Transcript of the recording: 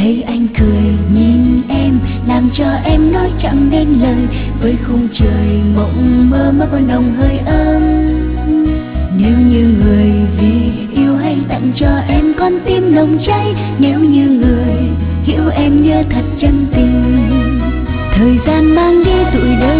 Thấy anh cười nhìn em làm cho em nói chẳng nên lời, với khung trời mộng mơ mới có nồng hơi ấm. Nếu như người vì yêu hay tặng cho em con tim nồng cháy, nếu như người hiểu em như thật chân tình. Thời gian mang đi tuổi đời